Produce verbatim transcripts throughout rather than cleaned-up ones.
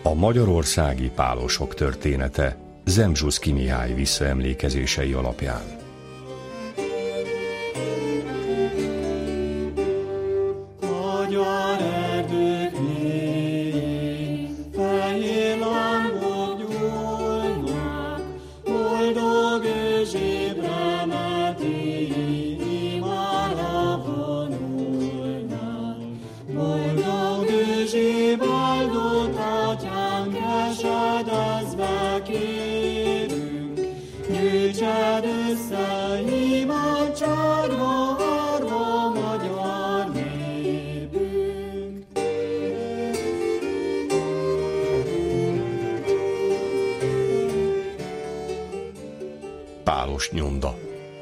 A magyarországi pálosok története Zemzsuszky Mihály visszaemlékezései alapján. Magyar erdők mélyén fehér lángok gyújnak, boldog őzsébre metéi imára vonulnak. Boldog őzsé áldott atyánk, esedezve kérünk, gyűjtsed össze imádságba árva magyar népünk. Pálos nyomda.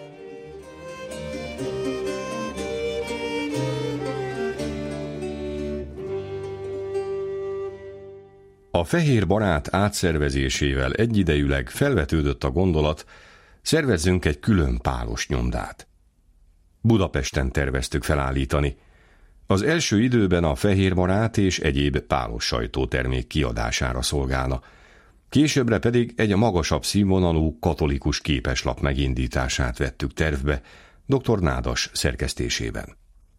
A Fehér Barát átszervezésével egyidejűleg felvetődött a gondolat, szervezzünk egy külön pálos nyomdát. Budapesten terveztük felállítani. Az első időben a Fehér Barát és egyéb pálos sajtótermék kiadására szolgálna, későbbre pedig egy magasabb színvonalú katolikus képeslap megindítását vettük tervbe doktor Nádas szerkesztésében.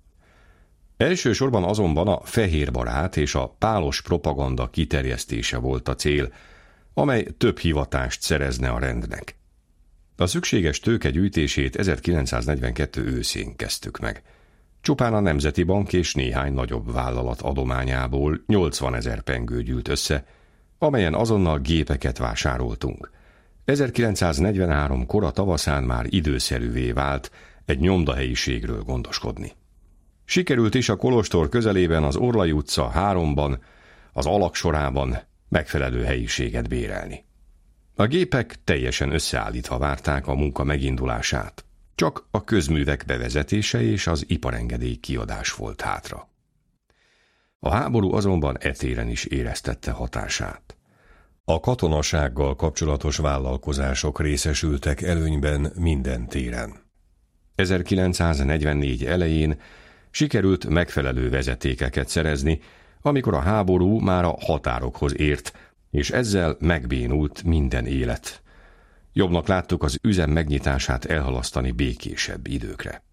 Elsősorban azonban a Fehér Barát és a pálos propaganda kiterjesztése volt a cél, amely több hivatást szerezne a rendnek. A szükséges tőke gyűjtését ezerkilencszáznegyvenkettő őszén kezdtük meg. Csupán a Nemzeti Bank és néhány nagyobb vállalat adományából nyolcvanezer pengő gyűlt össze, amelyen azonnal gépeket vásároltunk. ezerkilencszáznegyvenhárom kora tavaszán már időszerűvé vált egy nyomdahelyiségről gondoskodni. Sikerült is a kolostor közelében az Orlai utca háromban, az Alak sorában megfelelő helyiséget bérelni. A gépek teljesen összeállítva várták a munka megindulását, csak a közművek bevezetése és az iparengedély kiadás volt hátra. A háború azonban e téren is éreztette hatását. A katonasággal kapcsolatos vállalkozások részesültek előnyben minden téren. ezerkilencszáznegyvennégy elején sikerült megfelelő vezetékeket szerezni, amikor a háború már a határokhoz ért, és ezzel megbénult minden élet. Jobbnak láttuk az üzem megnyitását elhalasztani békésebb időkre.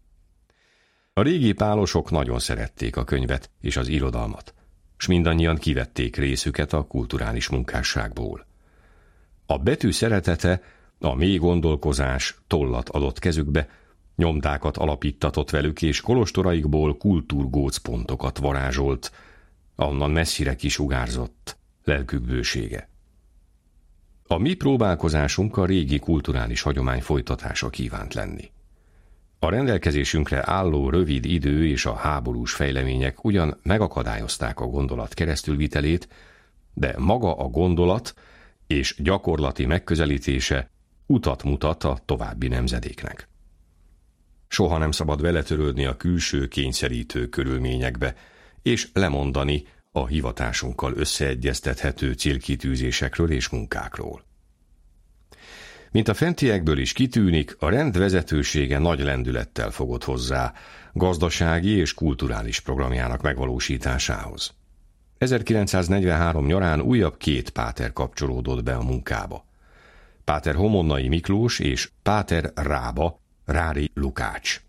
A régi pálosok nagyon szerették a könyvet és az irodalmat, s mindannyian kivették részüket a kulturális munkásságból. A betű szeretete, a mély gondolkozás tollat adott kezükbe, nyomdákat alapíttatott velük, és kolostoraikból kultúrgócpontokat varázsolt, onnan messzire kisugárzott lelkük bősége. A mi próbálkozásunk a régi kulturális hagyomány folytatása kívánt lenni. A rendelkezésünkre álló rövid idő és a háborús fejlemények ugyan megakadályozták a gondolat keresztülvitelét, de maga a gondolat és gyakorlati megközelítése utat mutat a további nemzedéknek. Soha nem szabad beletörődni a külső kényszerítő körülményekbe, és lemondani a hivatásunkkal összeegyeztethető célkitűzésekről és munkákról. Mint a fentiekből is kitűnik, a rend vezetősége nagy lendülettel fogott hozzá gazdasági és kulturális programjának megvalósításához. ezerkilencszáznegyvenhárom nyarán újabb két páter kapcsolódott be a munkába. Páter Homonnai Miklós és páter Rába, Rári Lukács.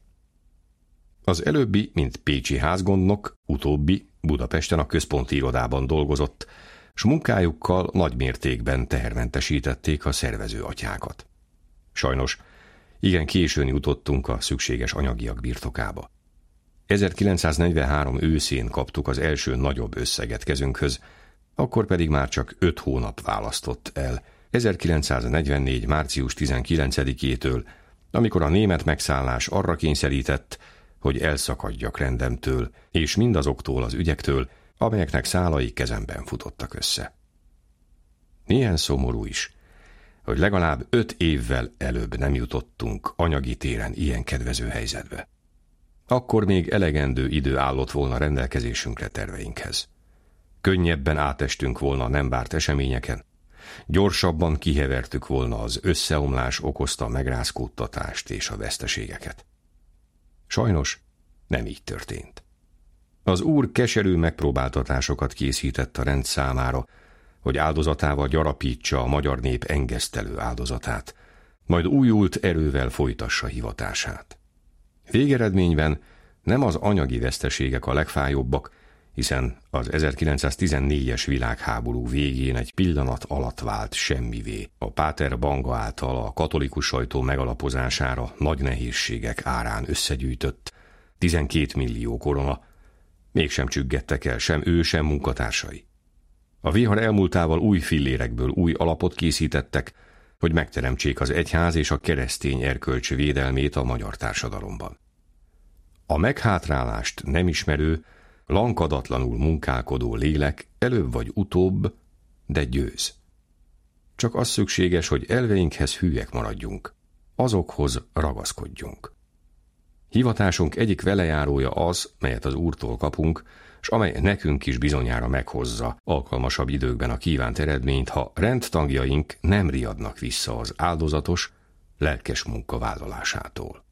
Az előbbi, mint pécsi házgondnok, utóbbi Budapesten a központi irodában dolgozott, s munkájukkal nagy mértékben tehermentesítették a szervező atyákat. Sajnos igen későn jutottunk a szükséges anyagiak birtokába. ezerkilencszáznegyvenhárom őszén kaptuk az első nagyobb összeget kezünkhöz, akkor pedig már csak öt hónap választott el ezerkilencszáznegyvennégy március tizenkilencedikétől, amikor a német megszállás arra kényszerített, hogy elszakadjak rendemtől, és mindazoktól az ügyektől, amelyeknek szálai kezemben futottak össze. Milyen szomorú is, hogy legalább öt évvel előbb nem jutottunk anyagi téren ilyen kedvező helyzetbe. Akkor még elegendő idő állott volna rendelkezésünkre terveinkhez. Könnyebben átestünk volna a nem várt eseményeken, gyorsabban kihevertük volna az összeomlás okozta megrázkódtatást és a veszteségeket. Sajnos nem így történt. Az Úr keserű megpróbáltatásokat készített a rend számára, hogy áldozatával gyarapítsa a magyar nép engesztelő áldozatát, majd újult erővel folytassa hivatását. Végeredményben nem az anyagi veszteségek a legfájóbbak, hiszen az ezerkilencszáztizennégyes világháború végén egy pillanat alatt vált semmivé a Páter Banga által a katolikus sajtó megalapozására nagy nehézségek árán összegyűjtött tizenkét millió korona, mégsem csüggettek el sem ő, sem munkatársai. A vihar elmúltával új fillérekből új alapot készítettek, hogy megteremtsék az egyház és a keresztény erkölcs védelmét a magyar társadalomban. A meghátrálást nem ismerő, lankadatlanul munkálkodó lélek előbb vagy utóbb, de győz. Csak az szükséges, hogy elveinkhez hűek maradjunk, azokhoz ragaszkodjunk. Hivatásunk egyik velejárója az, melyet az Úrtól kapunk, s amely nekünk is bizonyára meghozza alkalmasabb időkben a kívánt eredményt, ha rendtagjaink nem riadnak vissza az áldozatos, lelkes munkavállalásától.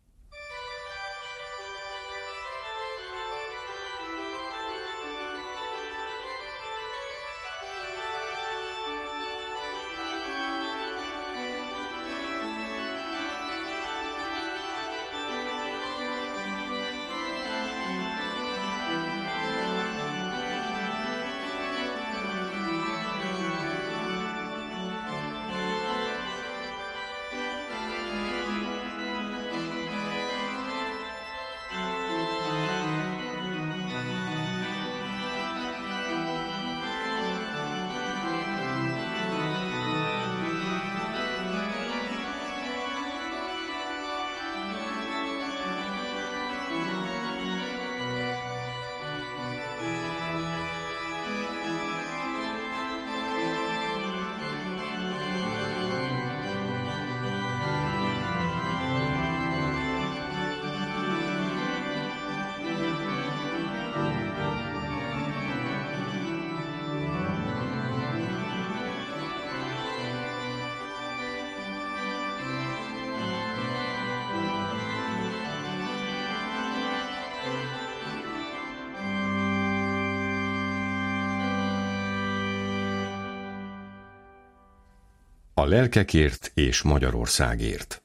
A lelkekért és Magyarországért.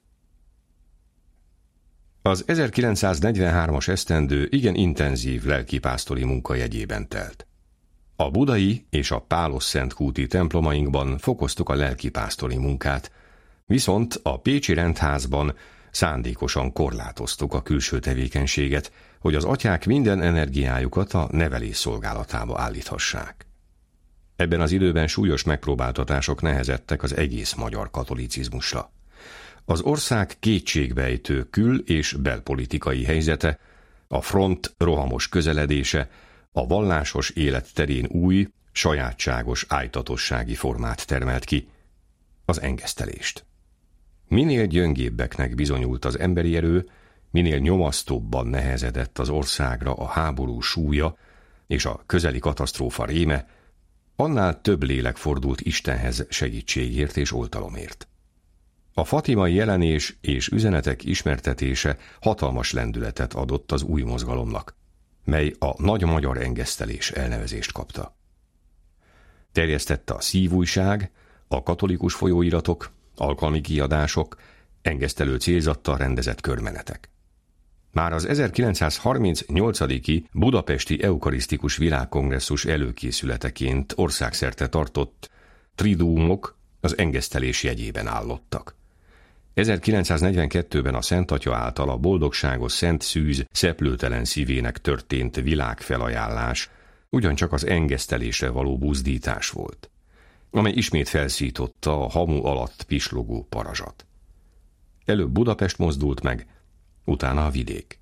Az ezerkilencszáznegyvenhármas esztendő igen intenzív lelkipásztori munka jegyében telt. A budai és a Pálos-Szentkúti templomainkban fokoztuk a lelkipásztori munkát, viszont a pécsi rendházban szándékosan korlátoztuk a külső tevékenységet, hogy az atyák minden energiájukat a nevelés szolgálatába állíthassák. Ebben az időben súlyos megpróbáltatások nehezettek az egész magyar katolicizmusra. Az ország kétségbejtő kül- és belpolitikai helyzete, a front rohamos közeledése, a vallásos élet terén új, sajátságos ájtatossági formát termelt ki, az engesztelést. Minél gyöngébbeknek bizonyult az emberi erő, minél nyomasztóbban nehezedett az országra a háború súlya és a közeli katasztrófa réme, annál több lélek fordult Istenhez segítségért és oltalomért. A fatimai jelenés és üzenetek ismertetése hatalmas lendületet adott az új mozgalomnak, mely a Nagy Magyar Engesztelés elnevezést kapta. Terjesztette a Szívújság, a katolikus folyóiratok, alkalmi kiadások, engesztelő célzattal rendezett körmenetek. Már az ezerkilencszázharmincnyolc. Budapesti Eukarisztikus Világkongresszus előkészületeként országszerte tartott triduumok az engesztelés jegyében állottak. ezerkilencszáznegyvenkettőben a Szent Atya által a boldogságos Szent Szűz szeplőtelen szívének történt világfelajánlás ugyancsak az engesztelésre való buzdítás volt, amely ismét felszította a hamu alatt pislogó parazsat. Előbb Budapest mozdult meg, utána a vidék.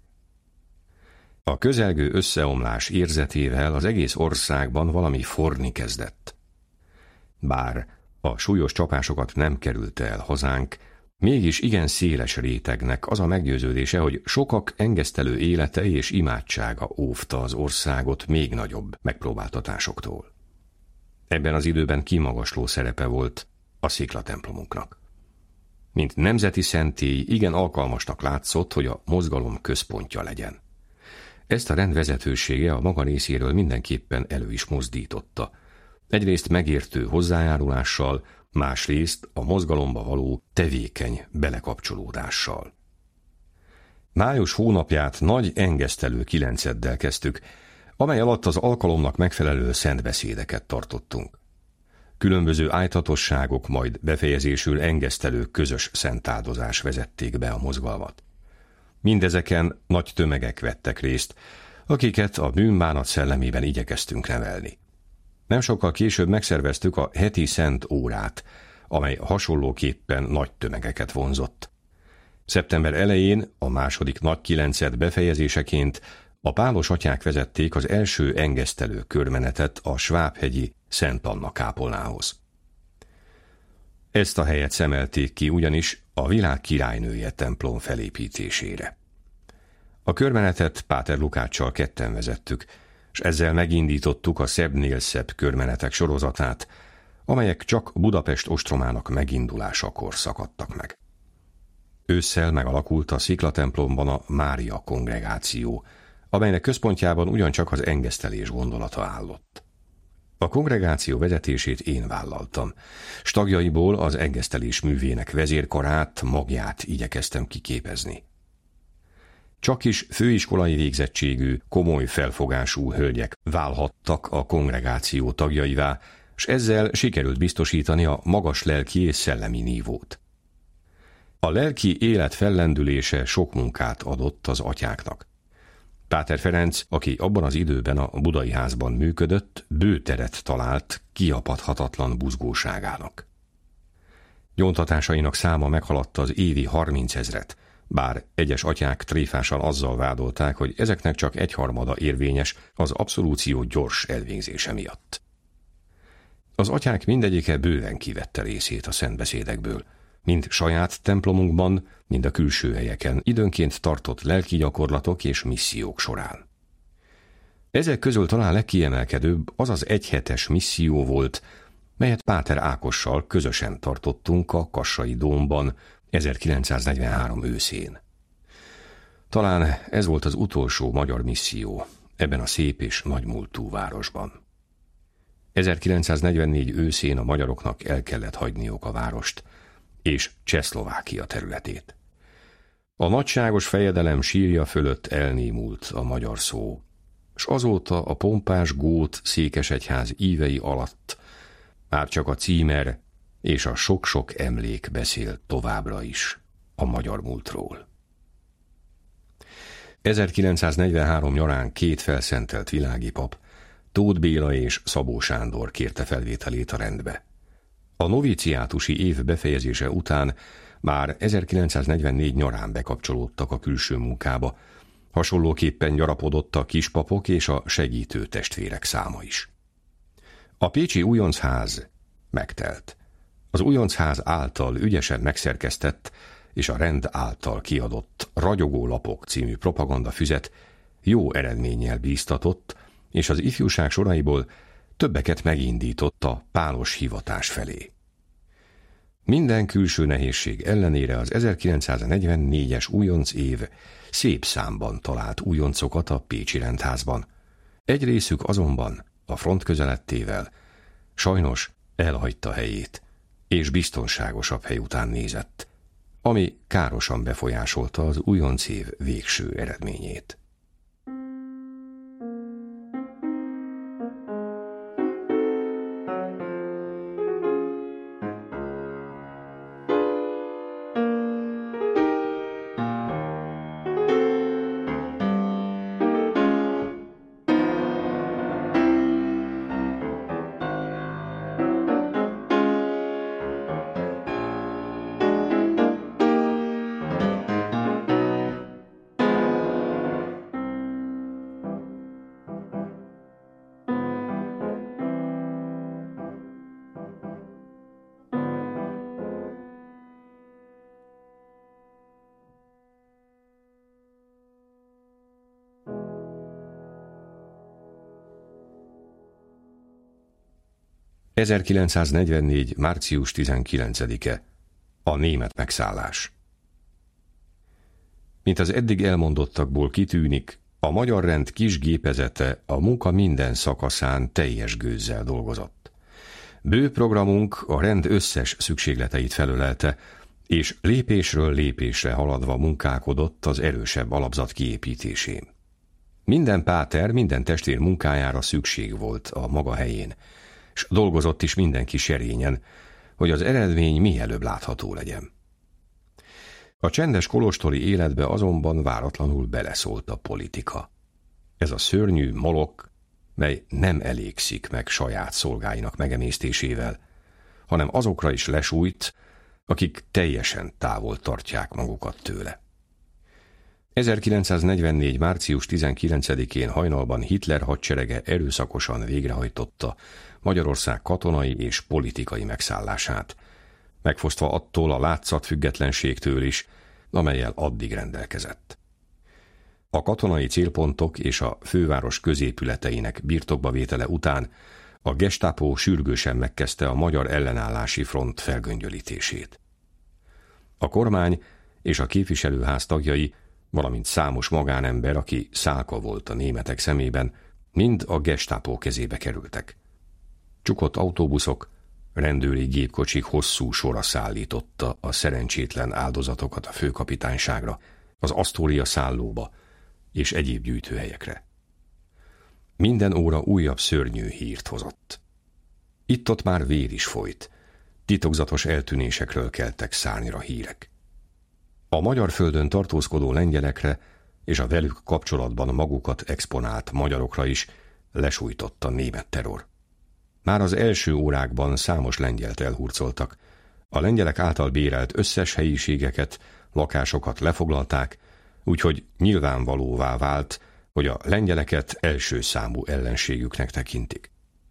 A közelgő összeomlás érzetével az egész országban valami forni kezdett. Bár a súlyos csapásokat nem kerülte el hazánk, mégis igen széles rétegnek az a meggyőződése, hogy sokak engesztelő élete és imádsága óvta az országot még nagyobb megpróbáltatásoktól. Ebben az időben kimagasló szerepe volt a sziklatemplomunknak. Mint nemzeti szentély igen alkalmasnak látszott, hogy a mozgalom központja legyen. Ezt a rend vezetősége a maga részéről mindenképpen elő is mozdította. egyrészt megértő hozzájárulással, másrészt a mozgalomba való tevékeny belekapcsolódással. Május hónapját nagy engesztelő kilenceddel kezdtük, amely alatt az alkalomnak megfelelő szentbeszédeket tartottunk. Különböző ájtatosságok, majd befejezésül engesztelő közös szentáldozás vezették be a mozgalmat. Mindezeken nagy tömegek vettek részt, akiket a bűnbánat szellemében igyekeztünk nevelni. Nem sokkal később megszerveztük a heti szent órát, amely hasonlóképpen nagy tömegeket vonzott. Szeptember elején, a második nagy kilenced befejezéseként a pálos atyák vezették az első engesztelő körmenetet a svábhegyi Szent Anna kápolnához. Ezt a helyet szemelték ki ugyanis a világ királynője templom felépítésére. A körmenetet Páter Lukáccsal ketten vezettük, és ezzel megindítottuk a szebbnél szebb körmenetek sorozatát, amelyek csak Budapest ostromának megindulásakor szakadtak meg. Ősszel megalakult a sziklatemplomban a Mária kongregáció, amelynek központjában ugyancsak az engesztelés gondolata állott. A kongregáció vezetését én vállaltam, s tagjaiból az engesztelés művének vezérkarát, magját igyekeztem kiképezni. Csak is főiskolai végzettségű, komoly felfogású hölgyek válhattak a kongregáció tagjaivá, s ezzel sikerült biztosítani a magas lelki és szellemi nívót. A lelki élet fellendülése sok munkát adott az atyáknak. Páter Ferenc, aki abban az időben a Budai Házban működött, bő teret talált kiapadhatatlan buzgóságának. Gyóntatásainak száma meghaladta az évi harmincezret, bár egyes atyák tréfásan azzal vádolták, hogy ezeknek csak egyharmada érvényes az abszolúció gyors elvégzése miatt. Az atyák mindegyike bőven kivette részét a szentbeszédekből, mind saját templomunkban, mind a külső helyeken időnként tartott lelki gyakorlatok és missziók során. Ezek közül talán legkiemelkedőbb az az egyhetes misszió volt, melyet Páter Ákossal közösen tartottunk a Kassai dómban ezerkilencszáznegyvenhárom őszén. Talán ez volt az utolsó magyar misszió ebben a szép és nagymúltú városban. ezerkilencszáznegyvennégy őszén a magyaroknak el kellett hagyniuk a várost és Csehszlovákia területét. A nagyságos fejedelem sírja fölött elnémult a magyar szó, s azóta a pompás gót székesegyház ívei alatt már csak a címer és a sok-sok emlék beszél továbbra is a magyar múltról. ezerkilencszáznegyvenhárom nyarán két felszentelt világi pap, Tóth Béla és Szabó Sándor kérte felvételét a rendbe. A noviciátusi év befejezése után már ezerkilencszáznegyvennégy nyarán bekapcsolódtak a külső munkába, hasonlóképpen gyarapodott a kispapok és a segítő testvérek száma is. A pécsi újoncház megtelt. Az újoncház által ügyesen megszerkesztett és a rend által kiadott Ragyogó lapok című propagandafüzet jó eredménnyel bíztatott, és az ifjúság soraiból többeket megindított a pálos hivatás felé. Minden külső nehézség ellenére az ezerkilencszáznegyvennégyes újonc év szép számban talált újoncokat a pécsi rendházban. Egy részük azonban a front közelettével sajnos elhagyta helyét, és biztonságosabb hely után nézett, ami károsan befolyásolta az újonc év végső eredményét. ezerkilencszáznegyvennégy. március tizenkilencedike. A német megszállás. Mint az eddig elmondottakból kitűnik, a magyar rend kis gépezete a munka minden szakaszán teljes gőzzel dolgozott. Bő programunk a rend összes szükségleteit felölelte, és lépésről lépésre haladva munkálkodott az erősebb alapzat kiépítésén. Minden páter, minden testvér munkájára szükség volt a maga helyén, s dolgozott is mindenki serényen, hogy az eredmény mielőbb látható legyen. A csendes kolostori életbe azonban váratlanul beleszólt a politika. Ez a szörnyű molok, mely nem elégszik meg saját szolgáinak megemésztésével, hanem azokra is lesújt, akik teljesen távol tartják magukat tőle. ezerkilencszáznegyvennégy. március tizenkilencedikén hajnalban Hitler hadserege erőszakosan végrehajtotta Magyarország katonai és politikai megszállását, megfosztva attól a látszatfüggetlenségtől is, amellyel addig rendelkezett. A katonai célpontok és a főváros középületeinek birtokba vétele után a Gestapo sürgősen megkezdte a magyar ellenállási front felgöngyölítését. A kormány és a képviselőház tagjai, valamint számos magánember, aki szálka volt a németek szemében, mind a Gestapo kezébe kerültek. Csukott autóbuszok, rendőri gépkocsik hosszú sora szállította a szerencsétlen áldozatokat a főkapitányságra, az Asztória szállóba és egyéb gyűjtőhelyekre. Minden óra újabb szörnyű hírt hozott. Itt-ott már vér is folyt, titokzatos eltűnésekről keltek szárnyra hírek. A magyar földön tartózkodó lengyelekre és a velük kapcsolatban magukat exponált magyarokra is lesújtott a német terror. Már az első órákban számos lengyelt elhurcoltak, a lengyelek által bérelt összes helyiségeket, lakásokat lefoglalták, úgyhogy nyilvánvalóvá vált, hogy a lengyeleket első számú ellenségüknek tekintik.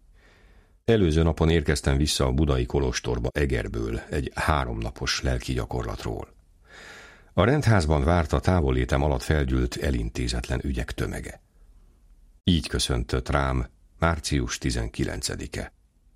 Előző napon érkeztem vissza a budai kolostorba Egerből egy háromnapos lelki gyakorlatról. A rendházban várt a távollétem alatt felgyűlt elintézetlen ügyek tömege. Így köszöntött rám március tizenkilencedike.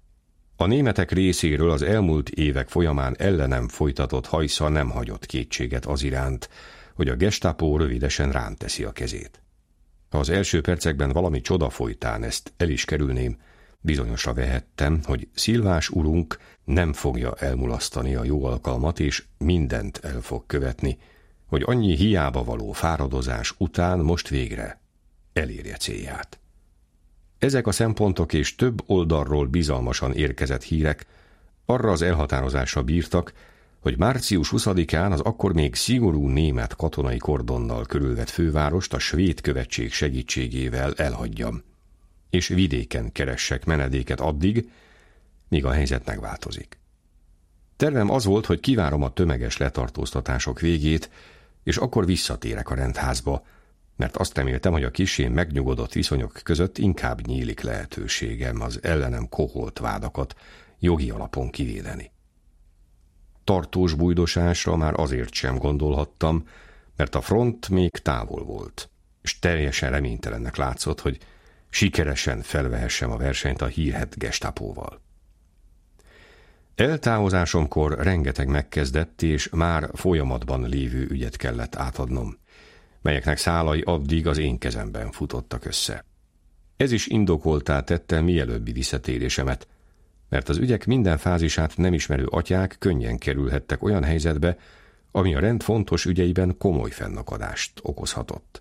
A németek részéről az elmúlt évek folyamán ellenem folytatott hajsza nem hagyott kétséget az iránt, hogy a Gestapo rövidesen rám teszi a kezét. Ha az első percekben valami csoda folytán ezt el is kerülném, bizonyosra vehettem, hogy Szilvás urunk nem fogja elmulasztani a jó alkalmat, és mindent el fog követni, hogy annyi hiába való fáradozás után most végre elérje célját. Ezek a szempontok és több oldalról bizalmasan érkezett hírek arra az elhatározásra bírtak, hogy március huszadikán az akkor még szigorú német katonai kordonnal körülvett fővárost a svéd követség segítségével elhagyjam, és vidéken keressek menedéket addig, míg a helyzet megváltozik. Tervem az volt, hogy kivárom a tömeges letartóztatások végét, és akkor visszatérek a rendházba, mert azt reméltem, hogy a kissé megnyugodott viszonyok között inkább nyílik lehetőségem az ellenem koholt vádakat jogi alapon kivédeni. Tartós bújdosásra már azért sem gondolhattam, mert a front még távol volt, és teljesen reménytelennek látszott, hogy sikeresen felvehessem a versenyt a hírhedt Gestapóval. Eltávozásomkor rengeteg megkezdett és már folyamatban lévő ügyet kellett átadnom, melyeknek szálai addig az én kezemben futottak össze. Ez is indokoltá tette mielőbbi visszatérésemet, mert az ügyek minden fázisát nem ismerő atyák könnyen kerülhettek olyan helyzetbe, ami a rend fontos ügyeiben komoly fennakadást okozhatott.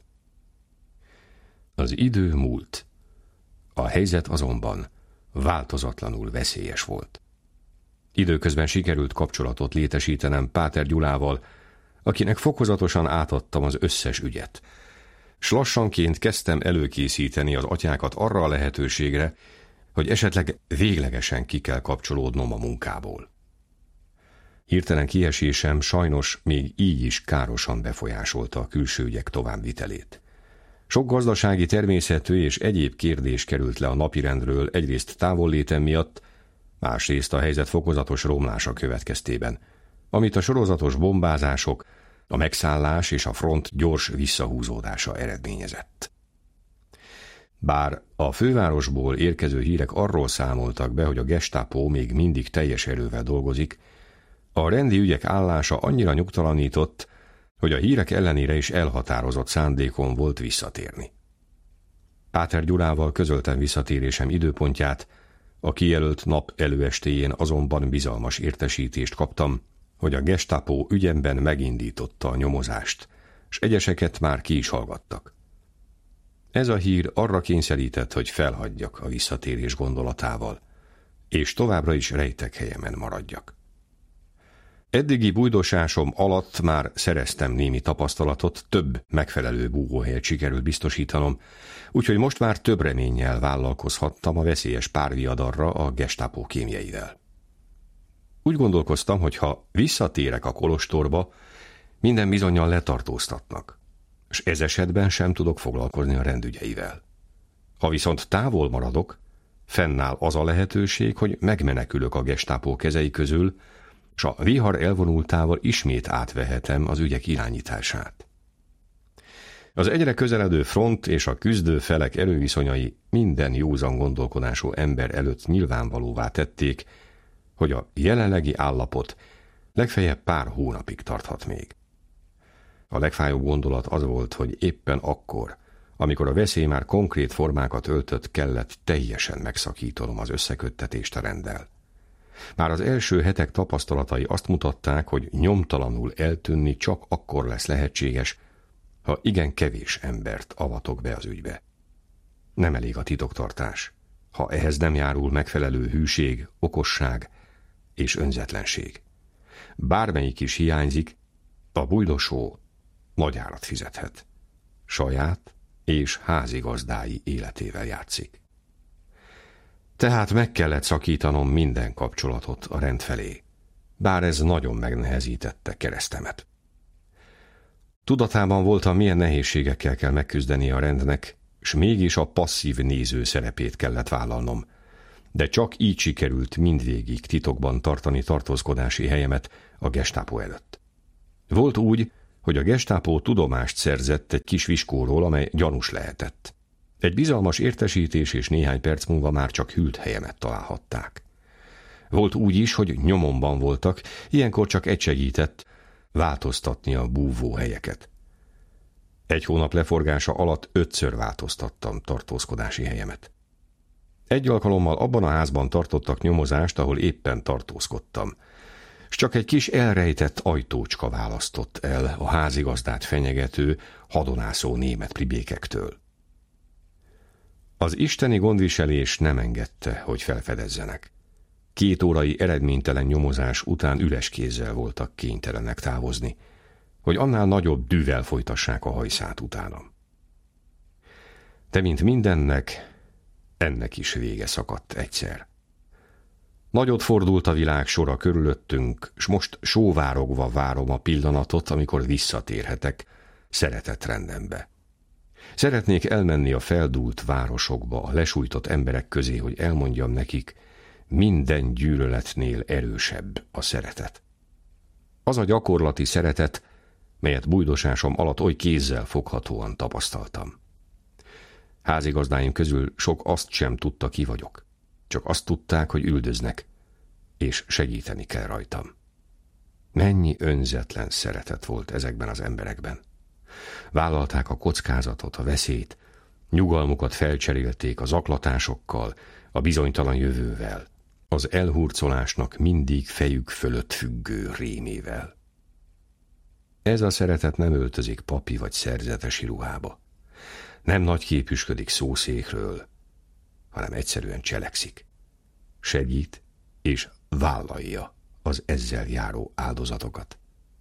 Az idő múlt. A helyzet azonban változatlanul veszélyes volt. Időközben sikerült kapcsolatot létesítenem Páter Gyulával, akinek fokozatosan átadtam az összes ügyet, s lassanként kezdtem előkészíteni az atyákat arra a lehetőségre, hogy esetleg véglegesen ki kell kapcsolódnom a munkából. Hirtelen kiesésem sajnos még így is károsan befolyásolta a külső ügyek továbbvitelét. Sok gazdasági természetű és egyéb kérdés került le a napirendről egyrészt távollétem miatt, másrészt a helyzet fokozatos romlása következtében, amit a sorozatos bombázások, a megszállás és a front gyors visszahúzódása eredményezett. Bár a fővárosból érkező hírek arról számoltak be, hogy a Gestapo még mindig teljes erővel dolgozik, a rendi ügyek állása annyira nyugtalanított, hogy a hírek ellenére is elhatározott szándékom volt visszatérni. Páter Gyulával közöltem visszatérésem időpontját, A kijelölt nap előestéjén azonban bizalmas értesítést kaptam, hogy a Gestapo ügyemben megindította a nyomozást, s egyeseket már ki is hallgattak. Ez a hír arra kényszerített, hogy felhagyjak a visszatérés gondolatával, és továbbra is rejtek helyemen maradjak. Eddigi bújdosásom alatt már szereztem némi tapasztalatot, több megfelelő búvóhelyet sikerült biztosítanom, úgyhogy most már több reménnyel vállalkozhattam a veszélyes párviadarra a Gestapo kémjeivel. Úgy gondolkoztam, hogy ha visszatérek a kolostorba, minden bizonnyal letartóztatnak, és ez esetben sem tudok foglalkozni a rendügyeivel. Ha viszont távol maradok, fennáll az a lehetőség, hogy megmenekülök a Gestapo kezei közül, s a vihar elvonultával ismét átvehetem az ügyek irányítását. Az egyre közeledő front és a küzdő felek erőviszonyai minden józan gondolkodású ember előtt nyilvánvalóvá tették, hogy a jelenlegi állapot legfeljebb pár hónapig tarthat még. A legfájóbb gondolat az volt, hogy éppen akkor, amikor a veszély már konkrét formákat öltött, kellett teljesen megszakítanom az összeköttetést a renddel. Már az első hetek tapasztalatai azt mutatták, hogy nyomtalanul eltűnni csak akkor lesz lehetséges, ha igen kevés embert avatok be az ügybe. Nem elég a titoktartás, ha ehhez nem járul megfelelő hűség, okosság és önzetlenség. Bármelyik is hiányzik, a bujdosó nagy árat fizethet. Saját és házigazdái életével játszik. Tehát meg kellett szakítanom minden kapcsolatot a rend felé, bár ez nagyon megnehezítette keresztemet. Tudatában voltam, milyen nehézségekkel kell megküzdeni a rendnek, s mégis a passzív néző szerepét kellett vállalnom, de csak így sikerült mindvégig titokban tartani tartózkodási helyemet a Gestapo előtt. Volt úgy, hogy a Gestapo tudomást szerzett egy kis viskóról, amely gyanús lehetett. Egy bizalmas értesítés és néhány perc múlva már csak hűlt helyemet találhatták. Volt úgy is, hogy nyomomban voltak, ilyenkor csak egy segített, változtatni a búvó helyeket. Egy hónap leforgása alatt ötször változtattam tartózkodási helyemet. Egy alkalommal abban a házban tartottak nyomozást, ahol éppen tartózkodtam, s csak egy kis elrejtett ajtócska választott el a házigazdát fenyegető, hadonászó német pribékektől. Az isteni gondviselés nem engedte, hogy felfedezzenek. Két órai eredménytelen nyomozás után üres kézzel voltak kénytelenek távozni, hogy annál nagyobb dűvel folytassák a hajszát utánam. De mint mindennek, ennek is vége szakadt egyszer. Nagyot fordult a világ sora körülöttünk, s most sóvárogva várom a pillanatot, amikor visszatérhetek szeretett rendembe. Szeretnék elmenni a feldúlt városokba, a lesújtott emberek közé, hogy elmondjam nekik, minden gyűlöletnél erősebb a szeretet. Az a gyakorlati szeretet, melyet bújdosásom alatt oly kézzel foghatóan tapasztaltam. Házigazdáim közül sok azt sem tudta, ki vagyok. Csak azt tudták, hogy üldöznek, és segíteni kell rajtam. Mennyi önzetlen szeretet volt ezekben az emberekben. Vállalták a kockázatot, a veszélyt, nyugalmukat felcserélték a zaklatásokkal, a bizonytalan jövővel, az elhurcolásnak mindig fejük fölött függő rémével. Ez a szeretet nem öltözik papi vagy szerzetesi ruhába. Nem nagyképűsködik szószékről, hanem egyszerűen cselekszik. Segít és vállalja az ezzel járó áldozatokat.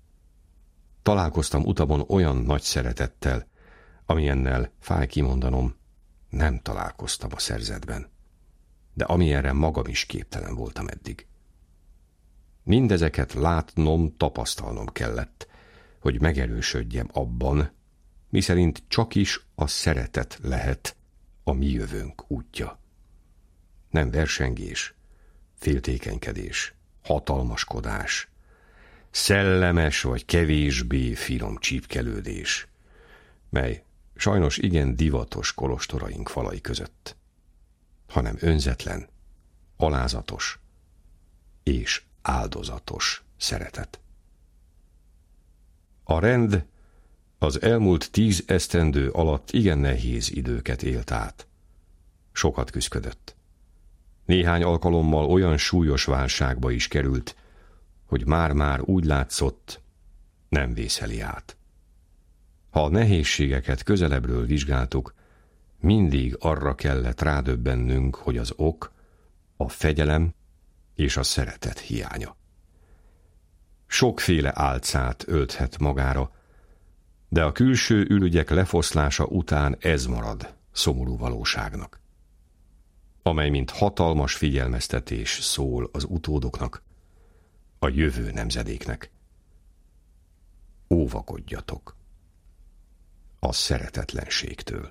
Találkoztam utamon olyan nagy szeretettel, amilyennel, fáj kimondanom, nem találkoztam a szerzetben, de amilyenre magam is képtelen voltam eddig. Mindezeket látnom, tapasztalnom kellett, hogy megerősödjem abban, miszerint csak is a szeretet lehet a mi jövőnk útja. Nem versengés, féltékenykedés, hatalmaskodás, szellemes vagy kevésbé finom csípkelődés, mely sajnos igen divatos kolostoraink falai között, hanem önzetlen, alázatos és áldozatos szeretet. A rend az elmúlt tíz esztendő alatt igen nehéz időket élt át. Sokat küszködött. Néhány alkalommal olyan súlyos válságba is került, hogy már-már úgy látszott, nem vészeli át. Ha a nehézségeket közelebbről vizsgáltuk, mindig arra kellett rádöbbennünk, hogy az ok, a fegyelem és a szeretet hiánya. Sokféle álcát ölthet magára, de a külső ürügyek lefoszlása után ez marad szomorú valóságnak, amely mint hatalmas figyelmeztetés szól az utódoknak, a jövő nemzedéknek. Óvakodjatok a szeretetlenségtől.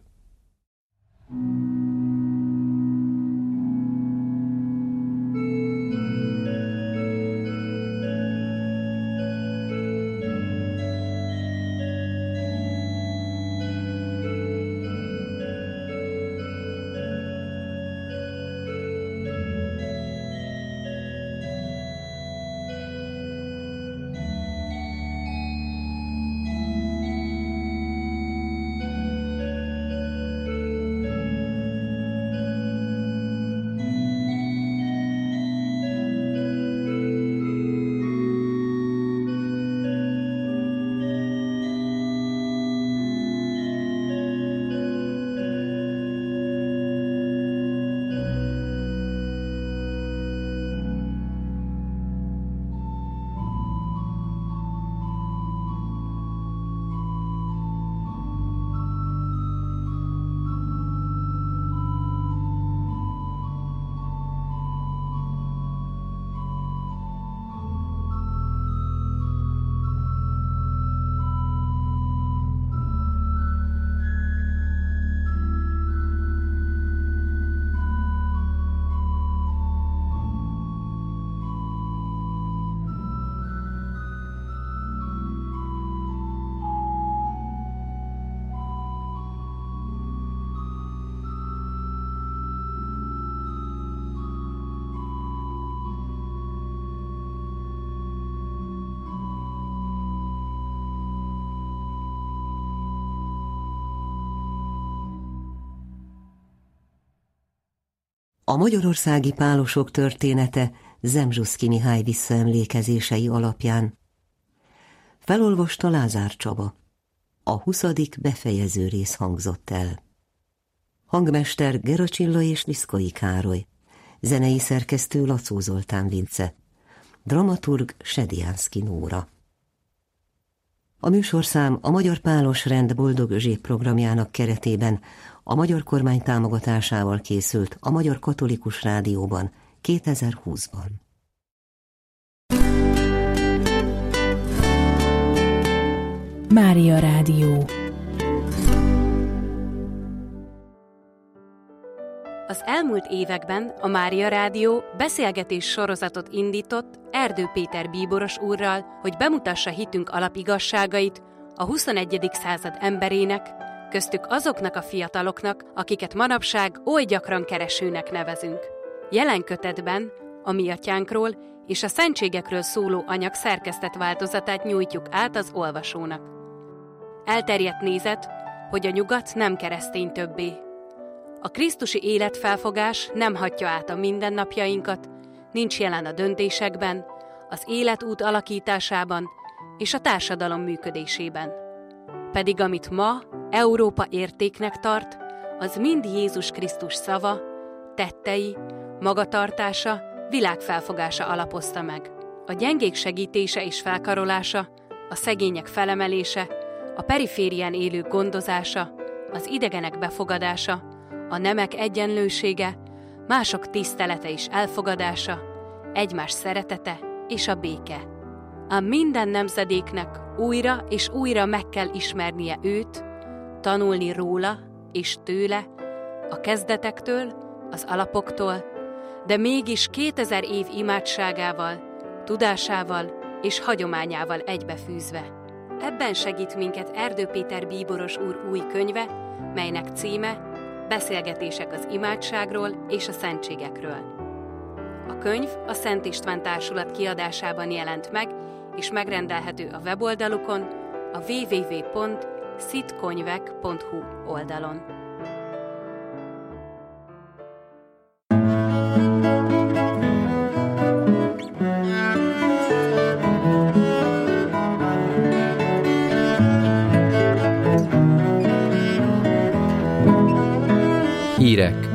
A magyarországi pálosok története Zemzsuszky Mihály visszaemlékezései alapján. Felolvasta Lázár Csaba. A huszadik befejező rész hangzott el. Hangmester Gera Csilla és Liszkai Károly. Zenei szerkesztő Lacó Zoltán Vince. Dramaturg Sediánszky Nóra. A műsorszám a Magyar Pálos Rend Boldog Zsép programjának keretében a magyar kormány támogatásával készült a Magyar Katolikus Rádióban kétezer-húszban. Mária Rádió. Az elmúlt években a Mária Rádió beszélgetés sorozatot indított Erdő Péter bíboros úrral, hogy bemutassa hitünk alapigazságait a huszonegyedik század emberének, köztük azoknak a fiataloknak, akiket manapság oly gyakran keresőnek nevezünk. Jelen kötetben a Mi Atyánkról és a szentségekről szóló anyag szerkesztett változatát nyújtjuk át az olvasónak. Elterjedt nézet, hogy a nyugat nem keresztény többé. A krisztusi életfelfogás nem hagyja át a mindennapjainkat, nincs jelen a döntésekben, az életút alakításában és a társadalom működésében. Pedig amit ma Európa értéknek tart, az mind Jézus Krisztus szava, tettei, magatartása, világfelfogása alapozta meg. A gyengék segítése és felkarolása, a szegények felemelése, a periférián élők gondozása, az idegenek befogadása, a nemek egyenlősége, mások tisztelete és elfogadása, egymás szeretete és a béke. Ám minden nemzedéknek újra és újra meg kell ismernie őt, tanulni róla és tőle, a kezdetektől, az alapoktól, de mégis kétezer év imádságával, tudásával és hagyományával egybefűzve. Ebben segít minket Erdő Péter bíboros úr új könyve, melynek címe Beszélgetések az imádságról és a szentségekről. A könyv a Szent István Társulat kiadásában jelent meg, és megrendelhető a weboldalukon, a double-u double-u double-u pont szitkönyvek pont hu oldalon. Hírek